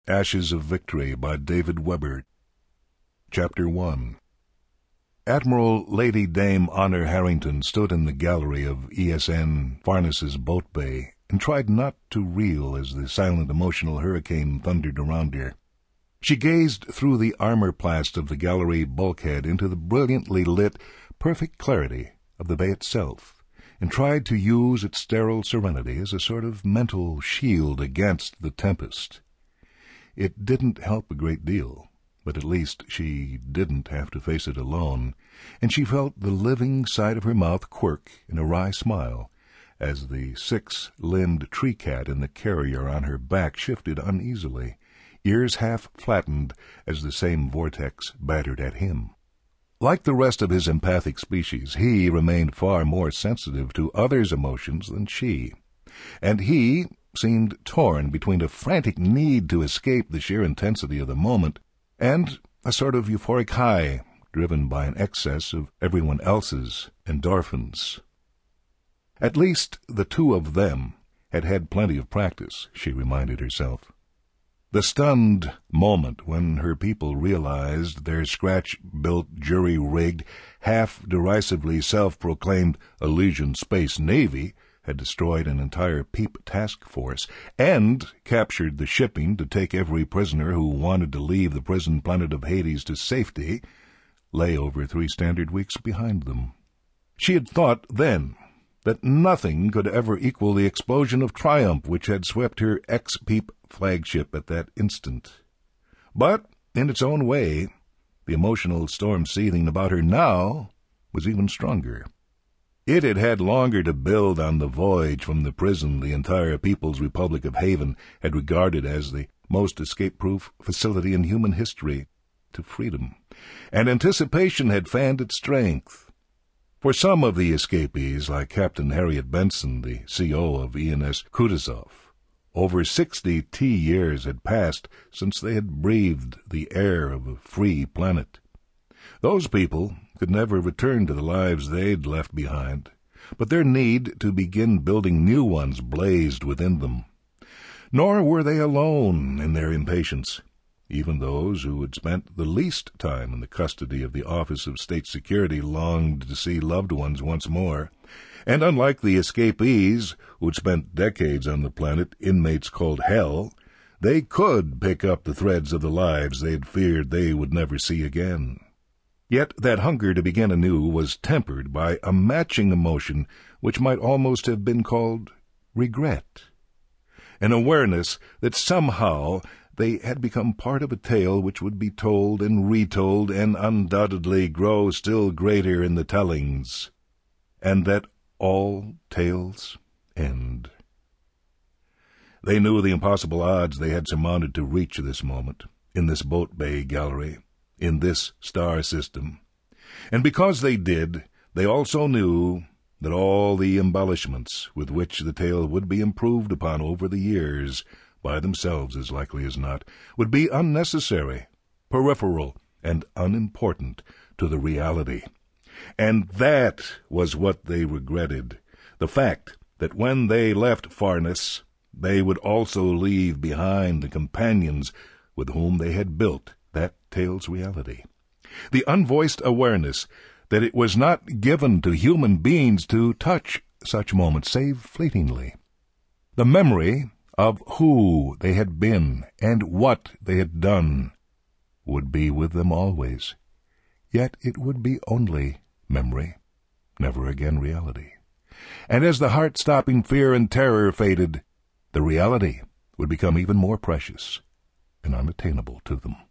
Ashes of Victory by David Weber. Chapter 1. Admiral Lady Dame Honor Harrington stood in the gallery of E.S.N. Farness's boat bay and tried not to reel as the silent emotional hurricane thundered around her. She gazed through the armor-plast of the gallery bulkhead into the brilliantly lit, perfect clarity of the bay itself, and tried to use its sterile serenity as a sort of mental shield against the tempest. It didn't help a great deal, but at least she didn't have to face it alone, and she felt the living side of her mouth quirk in a wry smile as the six-limbed tree cat in the carrier on her back shifted uneasily, ears half flattened as the same vortex battered at him. Like the rest of his empathic species, he remained far more sensitive to others' emotions than she, and he seemed torn between a frantic need to escape the sheer intensity of the moment and a sort of euphoric high driven by an excess of everyone else's endorphins. At least the two of them had had plenty of practice, she reminded herself. The stunned moment when her people realized their scratch-built, jury-rigged, half-derisively self-proclaimed Elysian Space Navy had destroyed an entire PEEP task force and captured the shipping to take every prisoner who wanted to leave the prison planet of Hades to safety, lay over 3 standard weeks behind them. She had thought then that nothing could ever equal the explosion of triumph which had swept her ex-PEEP flagship at that instant. But, in its own way, the emotional storm seething about her now was even stronger. It had had longer to build on the voyage from the prison the entire People's Republic of Haven had regarded as the most escape-proof facility in human history to freedom, and anticipation had fanned its strength. For some of the escapees, like Captain Harriet Benson, the CO of ENS Kutuzov, over 60 T-years had passed since they had breathed the air of a free planet. Those people could never return to the lives they'd left behind, but their need to begin building new ones blazed within them. Nor were they alone in their impatience. Even those who had spent the least time in the custody of the Office of State Security longed to see loved ones once more, and unlike the escapees who'd spent decades on the planet inmates called Hell, they could pick up the threads of the lives they'd feared they would never see again. Yet that hunger to begin anew was tempered by a matching emotion which might almost have been called regret, an awareness that somehow they had become part of a tale which would be told and retold and undoubtedly grow still greater in the tellings, and that all tales end. They knew the impossible odds they had surmounted to reach this moment, in this boat bay gallery, in this star system, and because they did, they also knew that all the embellishments with which the tale would be improved upon over the years, by themselves as likely as not, would be unnecessary, peripheral, and unimportant to the reality. And that was what they regretted, the fact that when they left Farness, they would also leave behind the companions with whom they had built that tale's reality. The unvoiced awareness that it was not given to human beings to touch such moments save fleetingly. The memory of who they had been and what they had done would be with them always. Yet it would be only memory, never again reality. And as the heart-stopping fear and terror faded, the reality would become even more precious and unattainable to them.